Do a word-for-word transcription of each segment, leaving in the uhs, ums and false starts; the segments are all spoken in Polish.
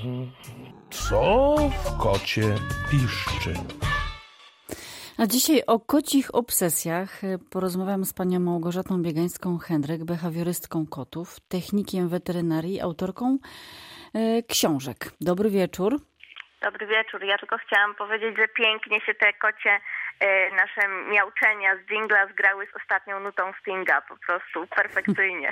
Co w kocie piszczy? A dzisiaj o kocich obsesjach porozmawiam z panią Małgorzatą Biegańską-Hendryk, behawiorystką kotów, technikiem weterynarii, autorką e, książek. Dobry wieczór. Dobry wieczór. Ja tylko chciałam powiedzieć, że pięknie się te kocie e, nasze miauczenia z dżingla zgrały z ostatnią nutą Stinga. Po prostu perfekcyjnie.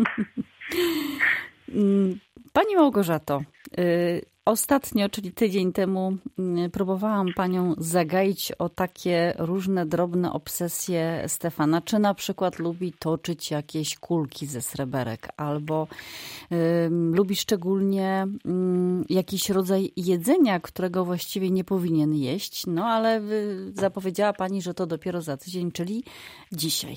Pani Małgorzato, y, ostatnio, czyli tydzień temu, y, próbowałam panią zagaić o takie różne drobne obsesje Stefana. Czy na przykład lubi toczyć jakieś kulki ze sreberek, albo y, lubi szczególnie y, jakiś rodzaj jedzenia, którego właściwie nie powinien jeść. No ale y, zapowiedziała pani, że to dopiero za tydzień, czyli dzisiaj.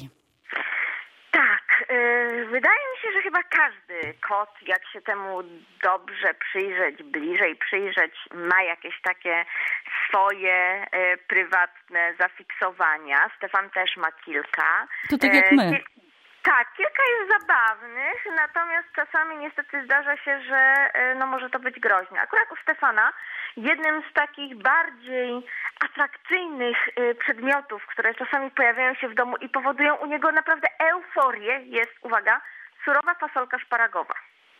Wydaje mi się, że chyba każdy kot, jak się temu dobrze przyjrzeć, bliżej przyjrzeć, ma jakieś takie swoje e, prywatne zafiksowania. Stefan też ma kilka. To tak jak my. E, Tak, kilka jest zabawnych, natomiast czasami niestety zdarza się, że e, no może to być groźne. Akurat u Stefana jednym z takich bardziej atrakcyjnych e, przedmiotów, które czasami pojawiają się w domu i powodują u niego naprawdę euforię, jest, uwaga, surowa fasolka szparagowa.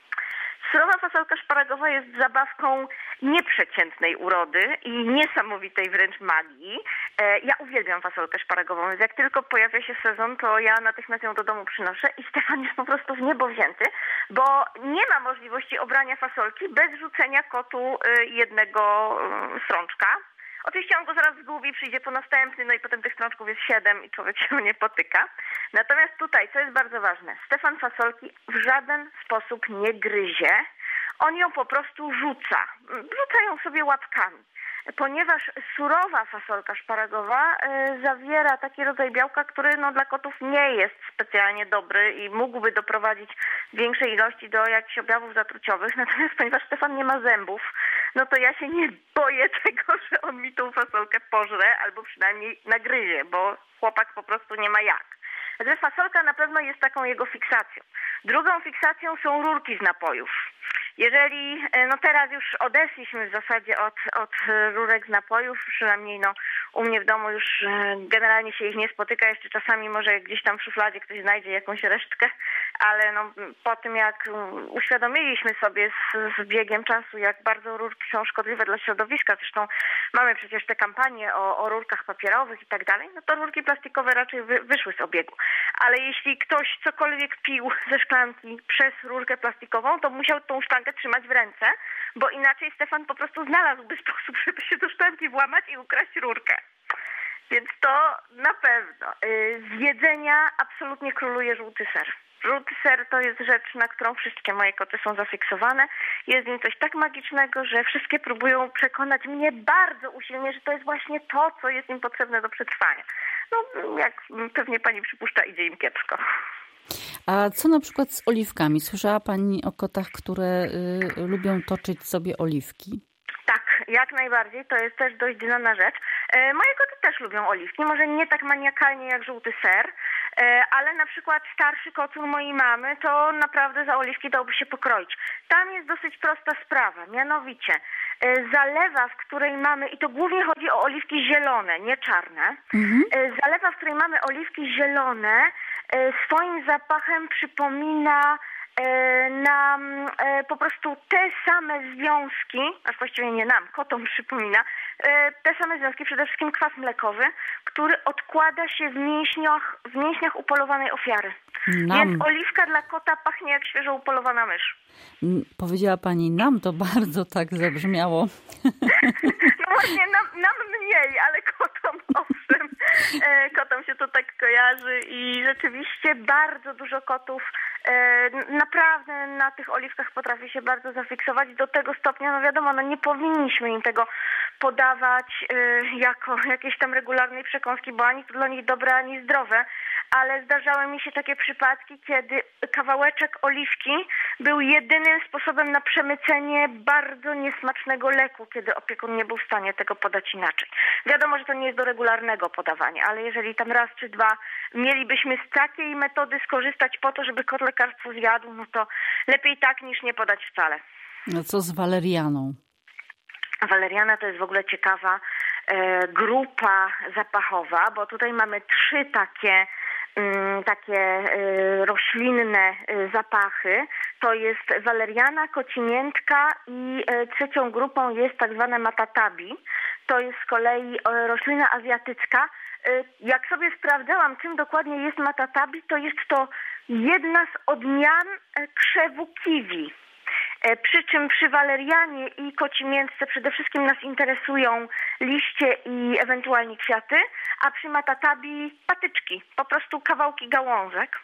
Surowa fasolka szparagowa jest zabawką nieprzeciętnej urody i niesamowitej wręcz magii. Ja uwielbiam fasolkę szparagową, więc jak tylko pojawia się sezon, to ja natychmiast ją do domu przynoszę i Stefan jest po prostu w niebo wzięty, bo nie ma możliwości obrania fasolki bez rzucenia kotu jednego strączka. Oczywiście on go zaraz zgubi, przyjdzie po następny, no i potem tych strączków jest siedem i człowiek się o nie potyka. Natomiast tutaj, co jest bardzo ważne, Stefan fasolki w żaden sposób nie gryzie, on ją po prostu rzuca, rzuca ją sobie łapkami. Ponieważ surowa fasolka szparagowa y, zawiera taki rodzaj białka, który no, dla kotów nie jest specjalnie dobry i mógłby doprowadzić w większej ilości do jakichś objawów zatruciowych. Natomiast ponieważ Stefan nie ma zębów, no to ja się nie boję tego, że on mi tą fasolkę pożre albo przynajmniej nagryzie, bo chłopak po prostu nie ma jak. Także fasolka na pewno jest taką jego fiksacją. Drugą fiksacją są rurki z napojów. Jeżeli, no teraz już odeszliśmy w zasadzie od, od rurek z napojów, przynajmniej no u mnie w domu już generalnie się ich nie spotyka, jeszcze czasami może gdzieś tam w szufladzie ktoś znajdzie jakąś resztkę, ale no po tym jak uświadomiliśmy sobie z, z biegiem czasu, jak bardzo rurki są szkodliwe dla środowiska, zresztą mamy przecież te kampanie o, o rurkach papierowych i tak dalej, no to rurki plastikowe raczej wy, wyszły z obiegu. Ale jeśli ktoś cokolwiek pił ze szklanki przez rurkę plastikową, to musiał tą szklankę trzymać w ręce, bo inaczej Stefan po prostu znalazłby sposób, żeby się do szklanki włamać i ukraść rurkę. Więc to na pewno. Z jedzenia absolutnie króluje żółty ser. Żółty ser to jest rzecz, na którą wszystkie moje koty są zafiksowane. Jest w nim coś tak magicznego, że wszystkie próbują przekonać mnie bardzo usilnie, że to jest właśnie to, co jest im potrzebne do przetrwania. No, jak pewnie pani przypuszcza, idzie im kiepsko. A co na przykład z oliwkami? Słyszała pani o kotach, które y, lubią toczyć sobie oliwki? Tak, jak najbardziej. To jest też dość znana rzecz. E, moje koty też lubią oliwki. Może nie tak maniakalnie jak żółty ser, e, ale na przykład starszy kot u mojej mamy to naprawdę za oliwki dałoby się pokroić. Tam jest dosyć prosta sprawa. Mianowicie e, zalewa, w której mamy, i to głównie chodzi o oliwki zielone, nie czarne. Mhm. E, zalewa, w której mamy oliwki zielone, e, swoim zapachem przypomina nam e, po prostu te same związki, a właściwie nie nam, kotom przypomina, e, te same związki, przede wszystkim kwas mlekowy, który odkłada się w mięśniach, w mięśniach upolowanej ofiary. Nam. Więc oliwka dla kota pachnie jak świeżo upolowana mysz. Powiedziała pani nam, to bardzo tak zabrzmiało. No właśnie, nam, nam mniej, ale kotom owszem. E, kotom się to tak kojarzy i rzeczywiście bardzo dużo kotów e, naprawdę na tych oliwkach potrafi się bardzo zafiksować do tego stopnia, no wiadomo, no nie powinniśmy im tego podawać e, jako jakiejś tam regularnej przekąski, bo ani to dla nich dobre, ani zdrowe, ale zdarzały mi się takie przypadki, kiedy kawałeczek oliwki był jedynym sposobem na przemycenie bardzo niesmacznego leku, kiedy opiekun nie był w stanie tego podać inaczej. Wiadomo, że to nie jest do regularnego podawania, ale jeżeli tam raz czy dwa mielibyśmy z takiej metody skorzystać po to, żeby kot lekarstwo zjadł, no to lepiej tak niż nie podać wcale. No co z walerianą? Waleriana to jest w ogóle ciekawa e, grupa zapachowa, bo tutaj mamy trzy takie takie roślinne zapachy. To jest waleriana, kocimiętka i trzecią grupą jest tak zwane matatabi. To jest z kolei roślina azjatycka. Jak sobie sprawdzałam, czym dokładnie jest matatabi, to jest to jedna z odmian krzewu kiwi. Przy czym przy walerianie i kocimiętce przede wszystkim nas interesują liście i ewentualnie kwiaty, a przy matatabi patyczki, po prostu kawałki gałązek.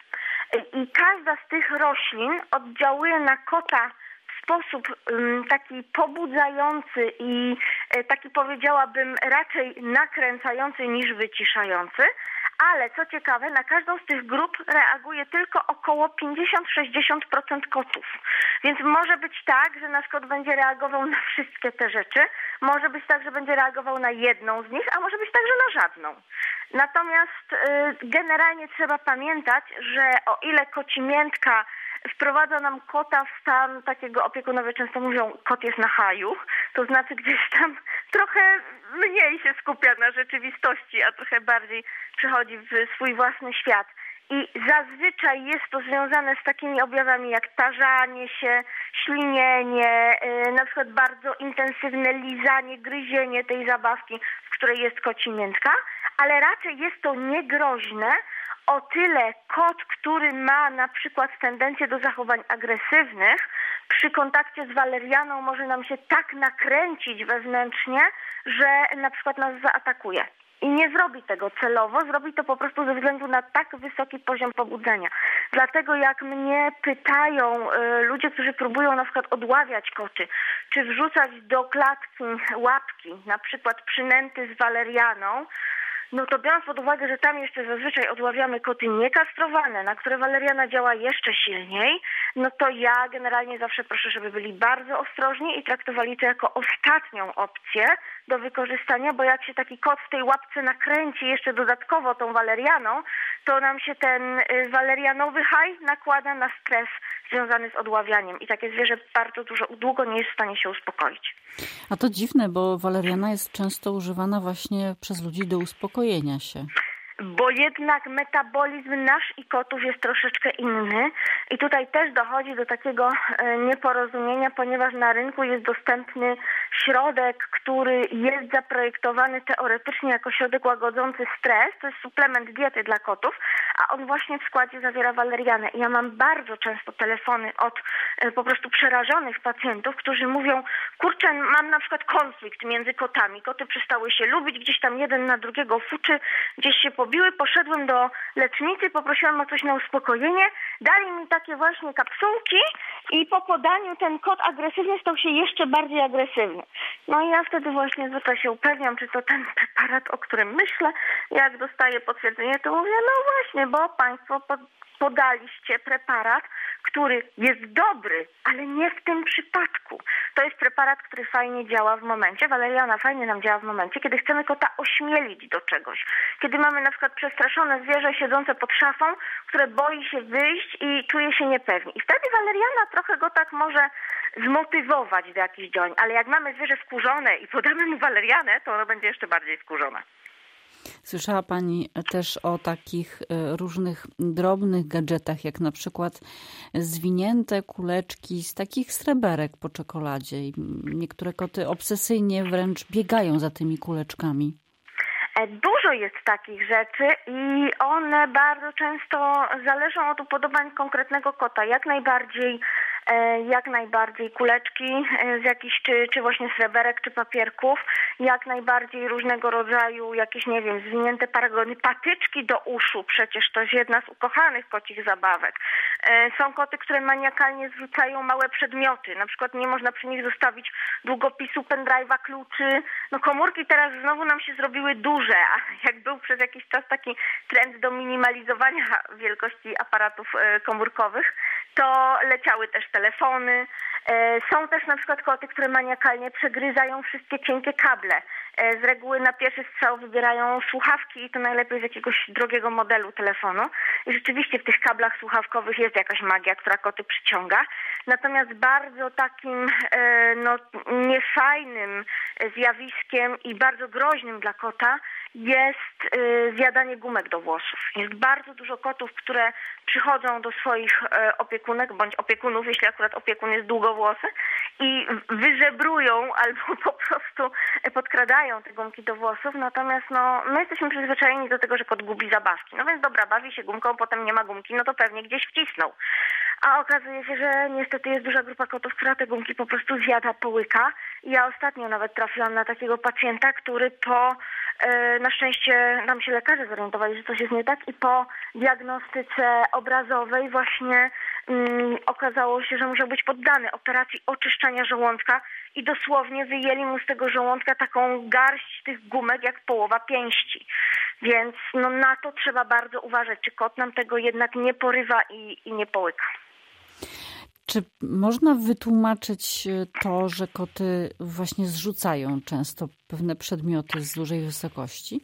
I każda z tych roślin oddziałuje na kota w sposób um, taki pobudzający i taki, powiedziałabym, raczej nakręcający niż wyciszający. Ale co ciekawe, na każdą z tych grup reaguje tylko około pięćdziesiąt do sześćdziesięciu procent kotów. Więc może być tak, że nasz kot będzie reagował na wszystkie te rzeczy. Może być tak, że będzie reagował na jedną z nich, a może być tak, że na żadną. Natomiast y, generalnie trzeba pamiętać, że o ile kocimiętka wprowadza nam kota w stan takiego, opiekunowie często mówią, kot jest na haju, to znaczy gdzieś tam trochę mniej się skupia na rzeczywistości, a trochę bardziej przechodzi w swój własny świat. I zazwyczaj jest to związane z takimi objawami jak tarzanie się, ślinienie, yy, na przykład bardzo intensywne lizanie, gryzienie tej zabawki, w której jest kocimiętka, ale raczej jest to niegroźne. O tyle kot, który ma na przykład tendencję do zachowań agresywnych, przy kontakcie z walerianą może nam się tak nakręcić wewnętrznie, że na przykład nas zaatakuje. I nie zrobi tego celowo, zrobi to po prostu ze względu na tak wysoki poziom pobudzenia. Dlatego jak mnie pytają y, ludzie, którzy próbują na przykład odławiać koty, czy wrzucać do klatki łapki, na przykład przynęty z walerianą, no to biorąc pod uwagę, że tam jeszcze zazwyczaj odławiamy koty niekastrowane, na które waleriana działa jeszcze silniej, no to ja generalnie zawsze proszę, żeby byli bardzo ostrożni i traktowali to jako ostatnią opcję do wykorzystania, bo jak się taki kot w tej łapce nakręci jeszcze dodatkowo tą walerianą, to nam się ten walerianowy haj nakłada na stres związany z odławianiem i takie zwierzę bardzo dużo, długo nie jest w stanie się uspokoić. A to dziwne, bo waleriana jest często używana właśnie przez ludzi do uspokojenia się. Bo jednak metabolizm nasz i kotów jest troszeczkę inny i tutaj też dochodzi do takiego nieporozumienia, ponieważ na rynku jest dostępny środek, który jest zaprojektowany teoretycznie jako środek łagodzący stres, to jest suplement diety dla kotów, a on właśnie w składzie zawiera walerianę. I ja mam bardzo często telefony od po prostu przerażonych pacjentów, którzy mówią, kurczę, mam na przykład konflikt między kotami, koty przestały się lubić, gdzieś tam jeden na drugiego fuczy, gdzieś się pobiły, poszedłem do lecznicy, poprosiłam o coś na uspokojenie, dali mi takie właśnie kapsułki i po podaniu ten kot agresywny stał się jeszcze bardziej agresywny. No i ja wtedy właśnie zwykle się upewniam, czy to ten preparat, o którym myślę. Jak dostaję potwierdzenie, to mówię, no właśnie, bo państwo podaliście preparat, który jest dobry, ale nie w tym przypadku. To jest preparat, który fajnie działa w momencie, waleriana fajnie nam działa w momencie, kiedy chcemy kota ośmielić do czegoś. Kiedy mamy na przykład przestraszone zwierzę siedzące pod szafą, które boi się wyjść i czuje się niepewnie. I wtedy waleriana trochę go tak może zmotywować do jakichś działań, ale jak mamy zwierzę wkurzone i podamy mu walerianę, to ono będzie jeszcze bardziej wkurzone. Słyszała Pani też o takich różnych drobnych gadżetach, jak na przykład zwinięte kuleczki z takich sreberek po czekoladzie. Niektóre koty obsesyjnie wręcz biegają za tymi kuleczkami. Dużo jest takich rzeczy i one bardzo często zależą od upodobań konkretnego kota. Jak najbardziej jak najbardziej kuleczki z jakichś, czy, czy właśnie sreberek, czy papierków, jak najbardziej różnego rodzaju jakieś, nie wiem, zwinięte paragony, patyczki do uszu, przecież to jest jedna z ukochanych kocich zabawek. Są koty, które maniakalnie zrzucają małe przedmioty, na przykład nie można przy nich zostawić długopisu, pendrive'a, kluczy. No komórki teraz znowu nam się zrobiły duże, a jak był przez jakiś czas taki trend do minimalizowania wielkości aparatów komórkowych, to leciały też telefony. Są też na przykład koty, które maniakalnie przegryzają wszystkie cienkie kable. Z reguły na pierwszy strzał wybierają słuchawki i to najlepiej z jakiegoś drogiego modelu telefonu. I rzeczywiście w tych kablach słuchawkowych jest jakaś magia, która koty przyciąga. Natomiast bardzo takim no, niefajnym zjawiskiem i bardzo groźnym dla kota jest zjadanie gumek do włosów. Jest bardzo dużo kotów, które przychodzą do swoich opiekunek bądź opiekunów, jeśli akurat opiekun jest długowłosy, i wyżebrują albo po prostu podkradają te gumki do włosów. Natomiast no, my jesteśmy przyzwyczajeni do tego, że kot gubi zabawki. No więc dobra, bawi się gumką, potem nie ma gumki, no to pewnie gdzieś wcisnął. A okazuje się, że niestety jest duża grupa kotów, która te gumki po prostu zjada, połyka. Ja ostatnio nawet trafiłam na takiego pacjenta, który po, e, na szczęście nam się lekarze zorientowali, że coś jest nie tak, i po diagnostyce obrazowej właśnie mm, okazało się, że musiał być poddany operacji oczyszczania żołądka i dosłownie wyjęli mu z tego żołądka taką garść tych gumek jak połowa pięści. Więc no, na to trzeba bardzo uważać, czy kot nam tego jednak nie porywa i, i nie połyka. Czy można wytłumaczyć to, że koty właśnie zrzucają często pewne przedmioty z dużej wysokości?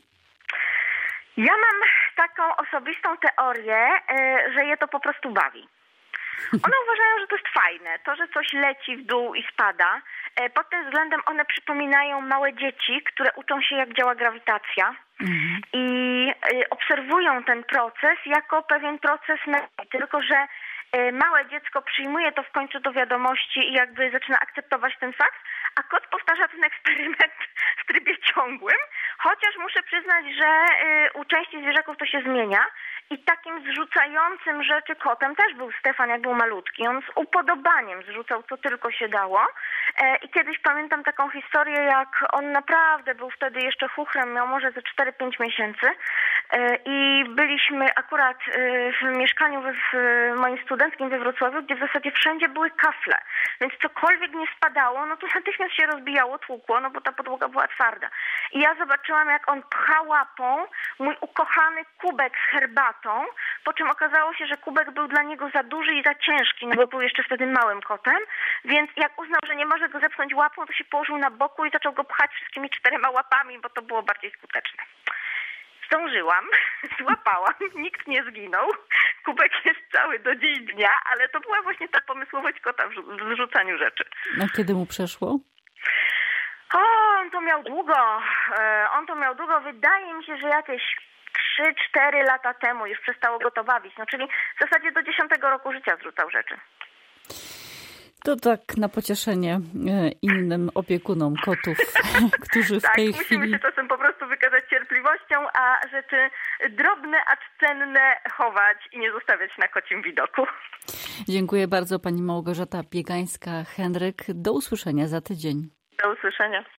Ja mam taką osobistą teorię, że je to po prostu bawi. One uważają, że to jest fajne, to, że coś leci w dół i spada. Pod tym względem one przypominają małe dzieci, które uczą się, jak działa grawitacja. Mhm. I obserwują ten proces jako pewien proces nauki, tylko że małe dziecko przyjmuje to w końcu do wiadomości i jakby zaczyna akceptować ten fakt, a kot powtarza ten eksperyment w trybie ciągłym, chociaż muszę przyznać, że u części zwierzaków to się zmienia. I takim zrzucającym rzeczy kotem też był Stefan, jak był malutki. On z upodobaniem zrzucał, co tylko się dało. I kiedyś pamiętam taką historię, jak on naprawdę był wtedy jeszcze chuchrem, miał może ze cztery pięć miesięcy. I byliśmy akurat w mieszkaniu w moim studenckim we Wrocławiu, gdzie w zasadzie wszędzie były kafle. Więc cokolwiek nie spadało, no to natychmiast się rozbijało, tłukło, no bo ta podłoga była twarda. I ja zobaczyłam, jak on pcha łapą mój ukochany kubek z herbatą, po czym okazało się, że kubek był dla niego za duży i za ciężki, no bo był jeszcze wtedy małym kotem, więc jak uznał, że nie może go zepchnąć łapą, to się położył na boku i zaczął go pchać wszystkimi czterema łapami, bo to było bardziej skuteczne. Zdążyłam, złapałam, nikt nie zginął, kubek jest cały do dziś dnia, ale to była właśnie ta pomysłowość kota w zrzucaniu rzeczy. A kiedy mu przeszło? O, on to miał długo, on to miał długo, wydaje mi się, że jakieś trzy cztery lata temu już przestało go to bawić, no czyli w zasadzie do dziesiątego roku życia zrzucał rzeczy. To tak na pocieszenie innym opiekunom kotów, którzy w tak, tej musimy chwili... musimy się czasem po prostu wykazać cierpliwością, a rzeczy drobne, acz cenne chować i nie zostawiać na kocim widoku. Dziękuję bardzo, pani Małgorzata Biegańska-Henryk. Do usłyszenia za tydzień. Do usłyszenia.